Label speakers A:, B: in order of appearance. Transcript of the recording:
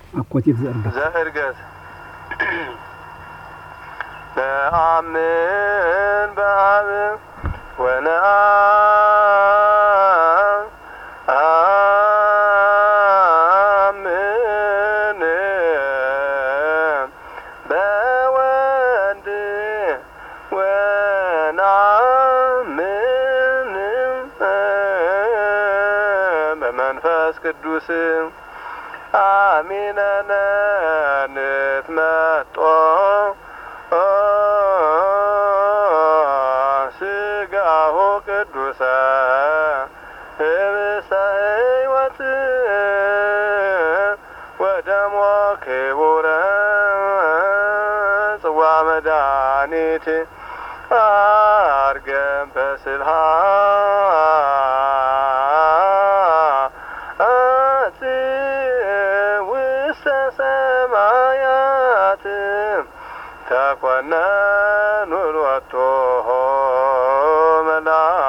A: أكوتيف زرقة
B: زرقة نأمن باب ونأمن بوند ونأمن بمنفس قدوس آمين نتمتع ስጋሁ ቅዱስ ህብስተ ሕይወት ወደሙ ክቡር ጽዋ መድኃኒት አርገን በስብሐት ውስተ ሰማያት ተኮነኑ ሎቱ መላእክት